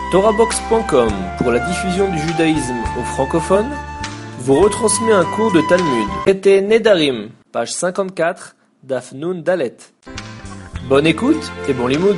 TorahBox.com, pour la diffusion du judaïsme aux francophones, vous retransmet un cours de Talmud. Traité Nedarim, page 54, Daf Nun Dalet. Bonne écoute et bon limoud.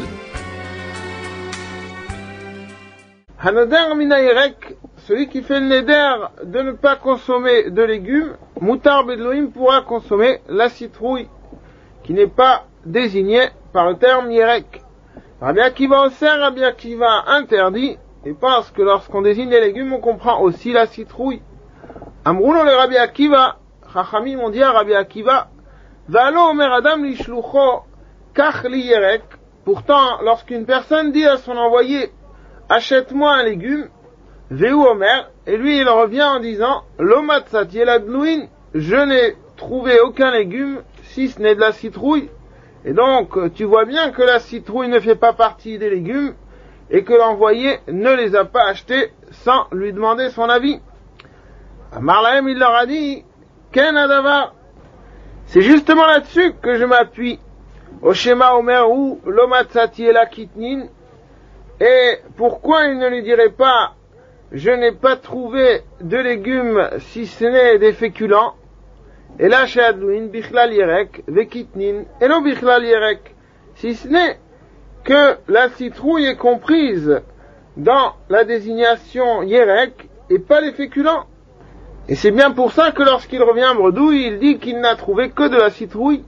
Hanoder minayerek, celui qui fait le neder de ne pas consommer de légumes, Moutar Bedloim pourra consommer la citrouille, qui n'est pas désignée par le terme yerek. Rabbi Akiva osser, Rabbi Akiva interdit, et pense que lorsqu'on désigne les légumes, on comprend aussi la citrouille. Amrouno le Rabbi Akiva, Chachamim ont dit à Rabbi Akiva, Valo omer adam lishlucho, kach li yerek. Pourtant, lorsqu'une personne dit à son envoyé, achète-moi un légume, Veu omer, et lui il revient en disant, lo matzat yeladlouin, je n'ai trouvé aucun légume, si ce n'est de la citrouille. Et donc, tu vois bien que la citrouille ne fait pas partie des légumes, et que l'envoyé ne les a pas achetés sans lui demander son avis. Amar lahem, il leur a dit, Ken adavar. C'est justement là-dessus que je m'appuie. Oshema omer ou lo matzati ela kitnin. Et pourquoi il ne lui dirait pas, je n'ai pas trouvé de légumes si ce n'est des féculents. Et là, chez Adlouin, bichlal yerek, vekitnin, et non bichlal yerek. Si ce n'est que la citrouille est comprise dans la désignation yerek, et pas les féculents. Et c'est bien pour ça que lorsqu'il revient à Bredouille, il dit qu'il n'a trouvé que de la citrouille.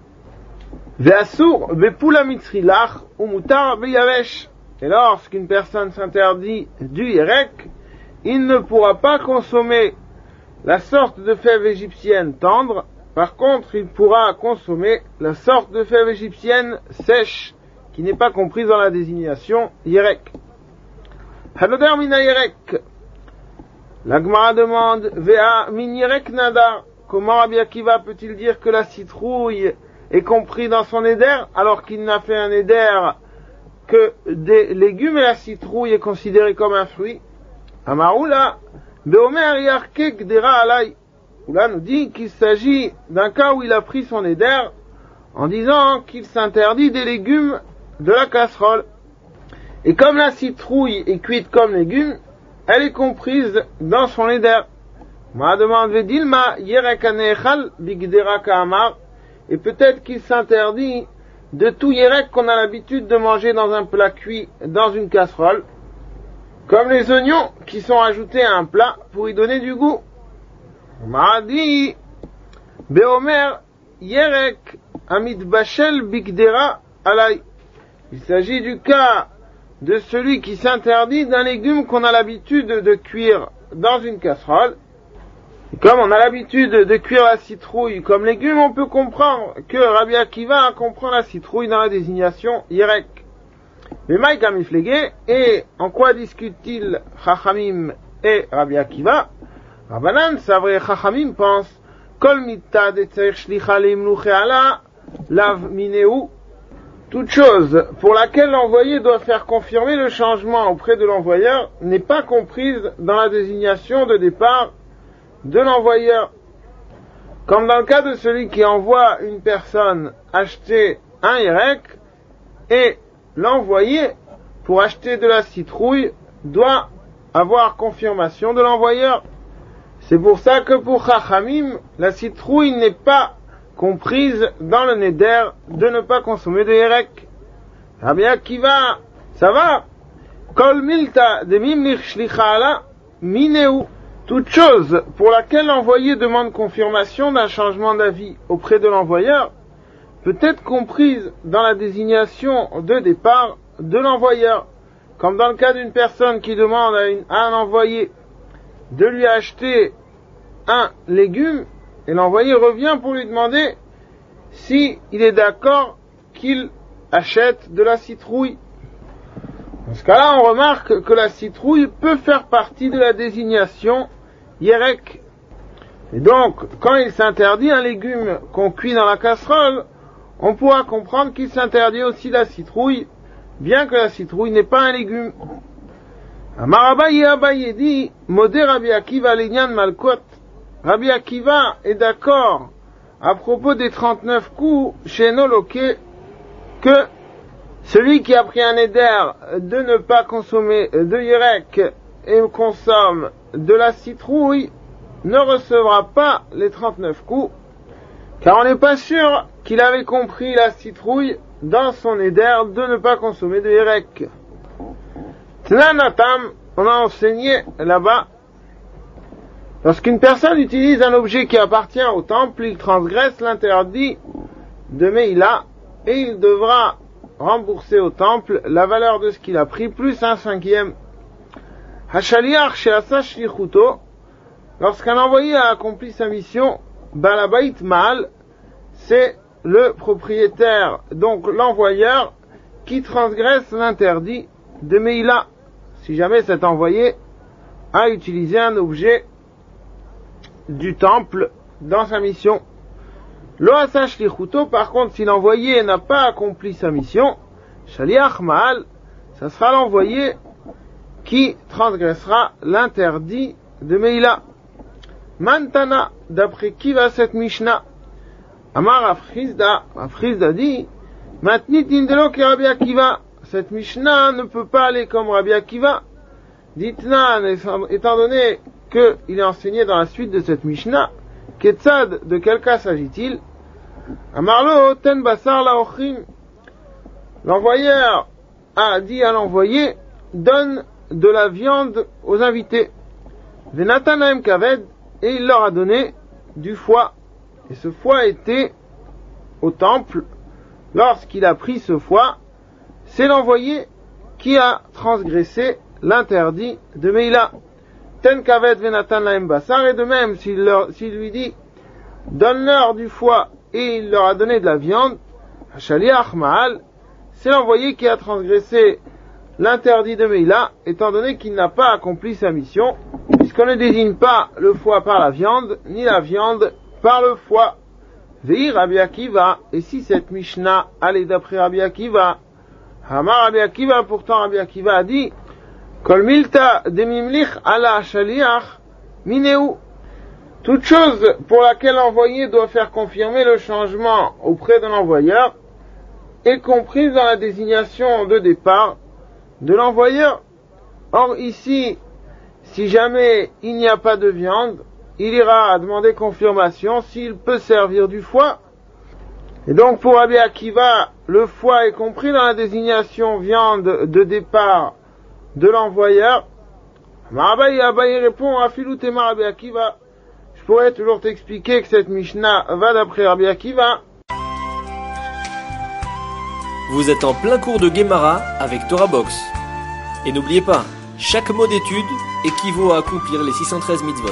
Ve'asur, be'pula mitzrilach, ou mutar be'yavesh. Et lorsqu'une personne s'interdit du yerek, il ne pourra pas consommer la sorte de fève égyptienne tendre. Par contre, il pourra consommer la sorte de fève égyptienne sèche, qui n'est pas comprise dans la désignation yerek. Hanoder mina yerek. La Gemara demande, Vea min yerek nadar. Comment Rabbi Akiva peut-il dire que la citrouille est comprise dans son éder, alors qu'il n'a fait un éder que des légumes et la citrouille est considérée comme un fruit? Amaoula, Beomer yarke gdera alay. Oula nous dit qu'il s'agit d'un cas où il a pris son éder en disant qu'il s'interdit des légumes de la casserole. Et comme la citrouille est cuite comme légume, elle est comprise dans son éder. Ma demande vedilma yerek anechal bigdera kaamar. Et peut-être qu'il s'interdit de tout yerek qu'on a l'habitude de manger dans un plat cuit dans une casserole, comme les oignons qui sont ajoutés à un plat pour y donner du goût. On m'a dit, Beomer yerek amit bachel bigdera alay. Il s'agit du cas de celui qui s'interdit d'un légume qu'on a l'habitude de cuire dans une casserole. Et comme on a l'habitude de cuire la citrouille comme légume, on peut comprendre que Rabbi Akiva comprend la citrouille dans la désignation yerek. Mais Maïk Amiflégué, et en quoi discute-t-il Chachamim et Rabbi Akiva? Rabbanan, c'est vrai, Chachamim pense, Kol mitta de tzeich shlicha leimnuche ala, lav mineu. Toute chose pour laquelle l'envoyé doit faire confirmer le changement auprès de l'envoyeur n'est pas comprise dans la désignation de départ de l'envoyeur. Comme dans le cas de celui qui envoie une personne acheter un yerek, et l'envoyé, pour acheter de la citrouille, doit avoir confirmation de l'envoyeur. C'est pour ça que pour Chachamim, la citrouille n'est pas comprise dans le neder de ne pas consommer de yerek. Rabbi Akiva, ça va? Kol milta de mimlich shlicha ala mineu. Toute chose pour laquelle l'envoyé demande confirmation d'un changement d'avis auprès de l'envoyeur peut être comprise dans la désignation de départ de l'envoyeur. Comme dans le cas d'une personne qui demande à un envoyé de lui acheter un légume, et l'envoyé revient pour lui demander si il est d'accord qu'il achète de la citrouille. Dans ce cas-là, on remarque que la citrouille peut faire partie de la désignation yerek. Et donc, quand il s'interdit un légume qu'on cuit dans la casserole, on pourra comprendre qu'il s'interdit aussi la citrouille, bien que la citrouille n'est pas un légume. Amar Abaye dit, Modé Rabbi Akiva Linyan Malkot. Rabbi Akiva est d'accord à propos des 39 coups chez Noloke que celui qui a pris un éder de ne pas consommer de Yerek et consomme de la citrouille ne recevra pas les 39 coups, car on n'est pas sûr qu'il avait compris la citrouille dans son éder de ne pas consommer de Yerek. Tnanatam, on a enseigné là-bas, lorsqu'une personne utilise un objet qui appartient au temple, il transgresse l'interdit de Meïla et il devra rembourser au temple la valeur de ce qu'il a pris plus un cinquième. Hashaliach she'asa shlichuto, lorsqu'un envoyé a accompli sa mission, balabait mal, c'est le propriétaire, donc l'envoyeur, qui transgresse l'interdit de Meïla, si jamais cet envoyé a utilisé un objet du temple dans sa mission. Lo asa shlichuto, par contre, si l'envoyé n'a pas accompli sa mission, shaliach ma'al, ça sera l'envoyé qui transgressera l'interdit de Meïla. Mantana, d'après qui va cette Mishnah? Amar Afrizda dit, Matnit indelo ki Rabbi Akiva, cette Mishnah ne peut pas aller comme Rabbi Akiva. Ditnan, étant donné qu'il est enseigné dans la suite de cette Mishnah, Ketzad, de quel cas s'agit-il? Amarlo, ten basar laochim. L'envoyeur a dit à l'envoyé, donne de la viande aux invités. Venatanaim kaved, et il leur a donné du foie. Et ce foie était au temple. Lorsqu'il a pris ce foie, c'est l'envoyé qui a transgressé l'interdit de Meïla. Ten kaved venatan lahem basar, et de même, s'il lui dit, donne-leur du foie, et il leur a donné de la viande, hashaliach ma'al, c'est l'envoyé qui a transgressé l'interdit de Meïla, étant donné qu'il n'a pas accompli sa mission, puisqu'on ne désigne pas le foie par la viande, ni la viande par le foie. Vehi Rabbi Akiva, et si cette Mishnah allait d'après Rabbi Akiva, Hamar Rabbi Akiva, pourtant Rabbi Akiva a dit, Kol milta demimlich ala shaliach mineu. Toute chose pour laquelle l'envoyé doit faire confirmer le changement auprès de l'envoyeur est comprise dans la désignation de départ de l'envoyeur. Or ici, si jamais il n'y a pas de viande, il ira demander confirmation s'il peut servir du foie. Et donc pour Rabbi Akiva, le foie est compris dans la désignation viande de départ de l'envoyeur. Abaye répond à Filoutema Rabbi Akiva. Je pourrais toujours t'expliquer que cette Mishnah va d'après Rabbi Akiva. Vous êtes en plein cours de Gemara avec Torah Box. Et n'oubliez pas, chaque mot d'étude équivaut à accomplir les 613 mitzvot.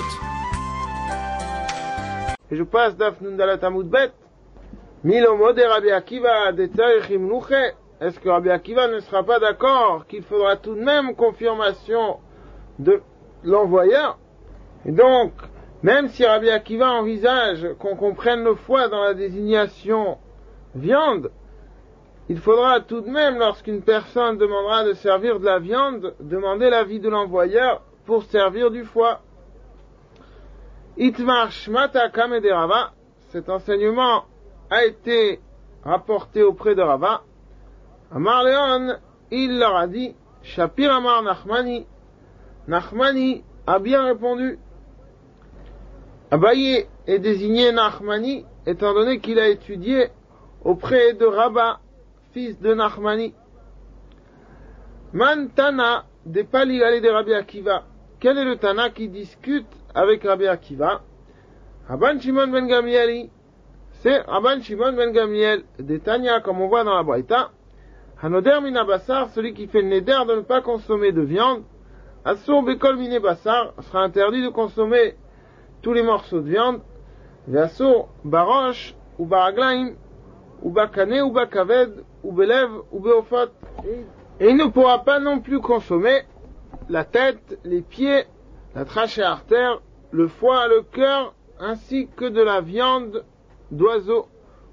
Et je passe Daf Nun Dalet Amud Bet. Milomo de Rabbi Akiva de Tzarich Imnuche. Est-ce que Rabbi Akiva ne sera pas d'accord qu'il faudra tout de même confirmation de l'envoyeur? Et donc, même si Rabbi Akiva envisage qu'on comprenne le foie dans la désignation viande, il faudra tout de même, lorsqu'une personne demandera de servir de la viande, demander l'avis de l'envoyeur pour servir du foie. Itmar Shmata Kame de Rava, cet enseignement a été rapporté auprès de Rava. Amar Leon, il leur a dit, Shapir Amar Nachmani. Nachmani a bien répondu. Abaye est désigné Nachmani, étant donné qu'il a étudié auprès de Rabba, fils de Nachmani. Man Tana de Paligalé de Rabbi Akiva. Quel est le Tana qui discute avec Rabbi Akiva? Rabban Shimon ben Gamliel. C'est Rabban Shimon ben Gamliel de Tanya, comme on voit dans la Braïta. Hanoder mina basar, celui qui fait le neder de ne pas consommer de viande. Asur bekol mine basar, sera interdit de consommer tous les morceaux de viande. Asur barosh ou baraglaim ou bakane ou bakaved ou belev ou beofot. Et il ne pourra pas non plus consommer la tête, les pieds, la trachée artère, le foie, le cœur, ainsi que de la viande d'oiseaux.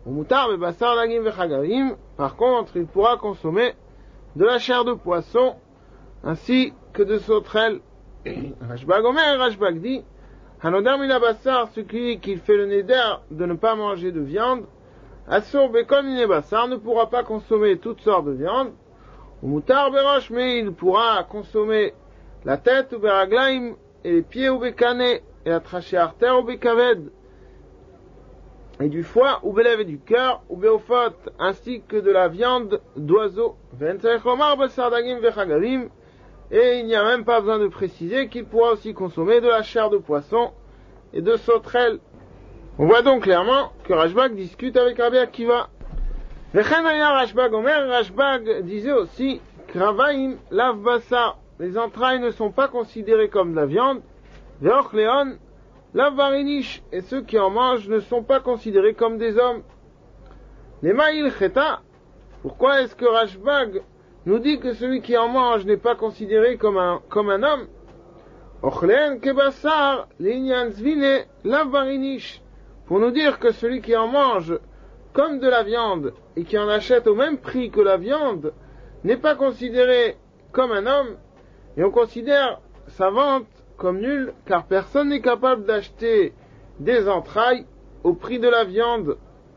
Par contre, il pourra consommer de la chair de poisson, ainsi que de sauterelles. Rashbag Omer, Rashbag dit, Hanodar mina basar, celui qui fait le neder de ne pas manger de viande, Assur bekol mine bassar ne pourra pas consommer toutes sortes de viande. Ou moutar beroche, mais il pourra consommer la tête ou beraglaim, et les pieds ou bekane, et la trachée artère ou bekaved, et du foie ou belève et du cœur, ou beofot, ainsi que de la viande d'oiseaux. Ventechomar bassar dagim vechagavim, et il n'y a même pas besoin de préciser qu'il pourra aussi consommer de la chair de poisson et de sauterelle. On voit donc clairement que Rashbag discute avec Rabbi Akiva. Rashbag disait aussi Kravaim lav bassa, les entrailles ne sont pas considérées comme de la viande. Veochleon lav varinish, et ceux qui en mangent ne sont pas considérés comme des hommes. Les maïl cheta, pourquoi est-ce que Rashbag nous dit que celui qui en mange n'est pas considéré comme un homme? Ochleon kebassar l'inyan zvine lav varinish, pour nous dire que celui qui en mange comme de la viande et qui en achète au même prix que la viande n'est pas considéré comme un homme, et on considère sa vente comme nulle, car personne n'est capable d'acheter des entrailles au prix de la viande.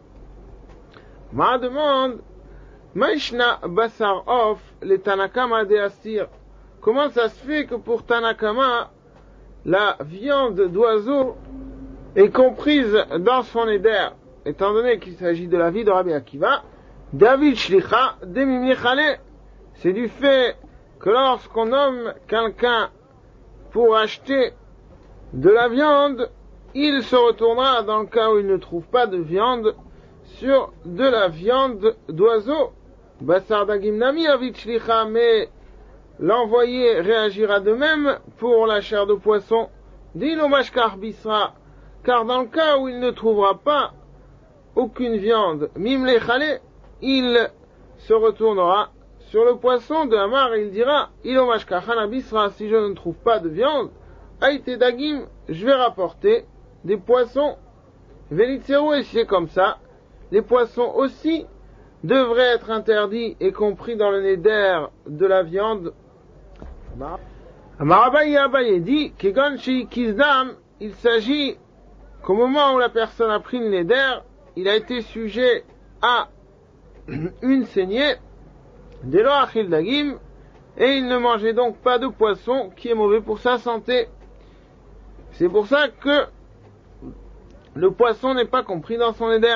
Ma demande, Maishna Basar Of, les Tanakama de Asir. Comment ça se fait que pour Tanakama, la viande d'oiseau est comprise dans son éder, étant donné qu'il s'agit de la vie de Rabbi Akiva? David Shlicha Demimni Chale, c'est du fait que lorsqu'on nomme quelqu'un pour acheter de la viande, il se retournera dans le cas où il ne trouve pas de viande sur de la viande d'oiseau. Basar Dagim Nami David Shlicha, mais l'envoyé réagira de même pour la chair de poisson. Dilo Mashkar Bisra, car dans le cas où il ne trouvera pas aucune viande, Mim Lechale, il se retournera sur le poisson de Hamar et il dira Ilo Mashkar Bisra, si je ne trouve pas de viande, Aïte Dagim, je vais rapporter des poissons. Velitzeru, et c'est comme ça, les poissons aussi devraient être interdits et compris dans le néder de la viande. Amarabaye Abaye dit Kegon Shi Kizdam, il s'agit qu'au moment où la personne a pris le néder, il a été sujet à une saignée, Delo Achil Dagim, et il ne mangeait donc pas de poisson qui est mauvais pour sa santé. C'est pour ça que le poisson n'est pas compris dans son néder.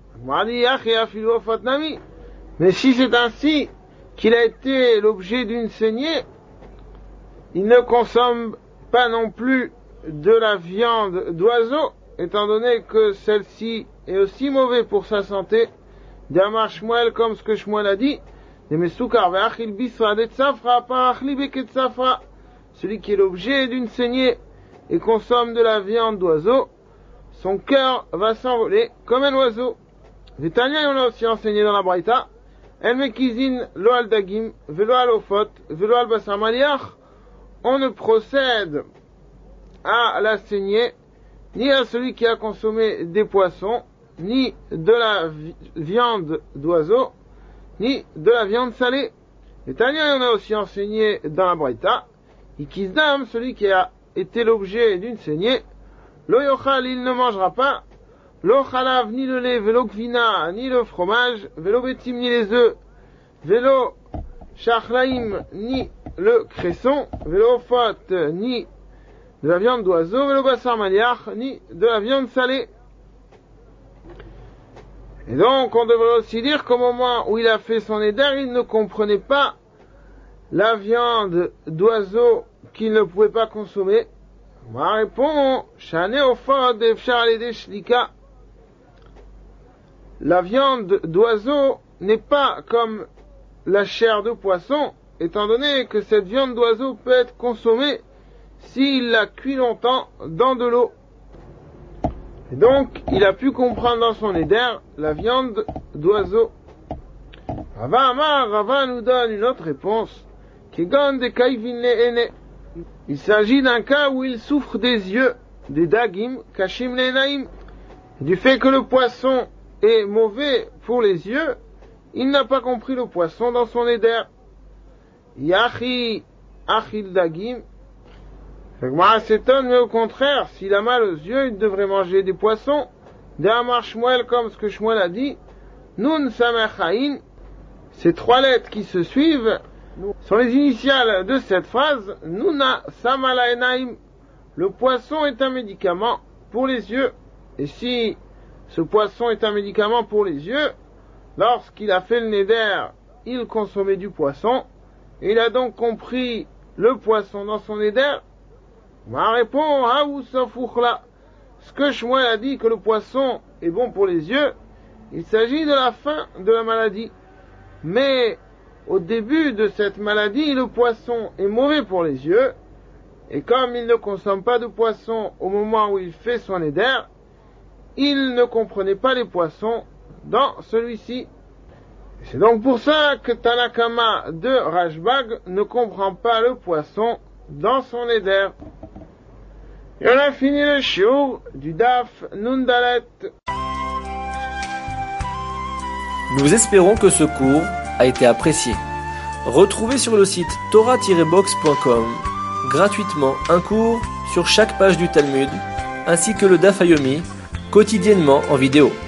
Mais si c'est ainsi qu'il a été l'objet d'une saignée, il ne consomme pas non plus de la viande d'oiseau, étant donné que celle-ci est aussi mauvaise pour sa santé. D'Amar Shmuel, comme ce que Shmuel a dit, celui qui est l'objet d'une saignée et consomme de la viande d'oiseau, son cœur va s'envoler comme un oiseau. Vitania, on a aussi enseigné dans la Braïta, El Mekizin lo al dagim, velo al ofot, velo al basar maliach, on ne procède à la saignée ni à celui qui a consommé des poissons, ni de la viande d'oiseau, ni de la viande salée. Vitania, on a aussi enseigné dans la Braïta, Ikizdam, celui qui a été l'objet d'une saignée, lo yochal, il ne mangera pas, lo chalav, ni le lait, velo gvina, ni le fromage, velo betim, ni les œufs, velo shachlaim, ni le cresson, velo fot, ni de la viande d'oiseau, velo basar maliach, ni de la viande salée. Et donc, on devrait aussi dire qu'au moment où il a fait son éder, il ne comprenait pas la viande d'oiseau qu'il ne pouvait pas consommer. Moi, répond, la viande d'oiseau n'est pas comme la chair de poisson, étant donné que cette viande d'oiseau peut être consommée s'il la cuit longtemps dans de l'eau. Et donc, il a pu comprendre dans son éder la viande d'oiseau. Rava nous donne une autre réponse. Il s'agit d'un cas où il souffre des yeux, des dagim, kashim le'enaim. Du fait que le poisson est mauvais pour les yeux, il n'a pas compris le poisson dans son éder. Yachi, achil dagim. Moi, s'étonne, mais au contraire, s'il a mal aux yeux, il devrait manger des poissons. D'Amar Shmuel, comme ce que Shmuel a dit, Nun Samer Ain, ces trois lettres qui se suivent sont les initiales de cette phrase. Nuna Samala Enaim. Le poisson est un médicament pour les yeux. Et si ce poisson est un médicament pour les yeux, lorsqu'il a fait le neder, il consommait du poisson. Et il a donc compris le poisson dans son neder. Ma répond, ce que Shmuel a dit que le poisson est bon pour les yeux, il s'agit de la fin de la maladie. Mais au début de cette maladie, le poisson est mauvais pour les yeux. Et comme il ne consomme pas de poisson au moment où il fait son éder, il ne comprenait pas les poissons dans celui-ci. C'est donc pour ça que Tanakama de Rashbag ne comprend pas le poisson dans son éder. Et on a fini le shiur du Daf Nun Dalet. Nous espérons que ce cours a été apprécié. Retrouvez sur le site torah-box.com gratuitement un cours sur chaque page du Talmud, ainsi que le Daf Yomi, quotidiennement en vidéo.